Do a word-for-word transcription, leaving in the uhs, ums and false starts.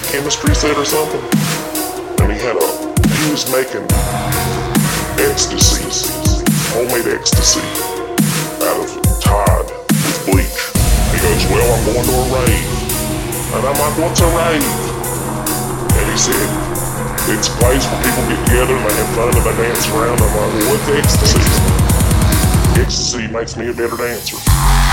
chemistry set or something, and he had a, he was making ecstasy, homemade ecstasy out of Tide with bleach. He goes, well, I'm going to a rave. And I'm like, what's a rave? And he said, it's a place where people get together and they have fun and they dance around. I'm like, well, what's ecstasy? Ecstasy makes me a better dancer.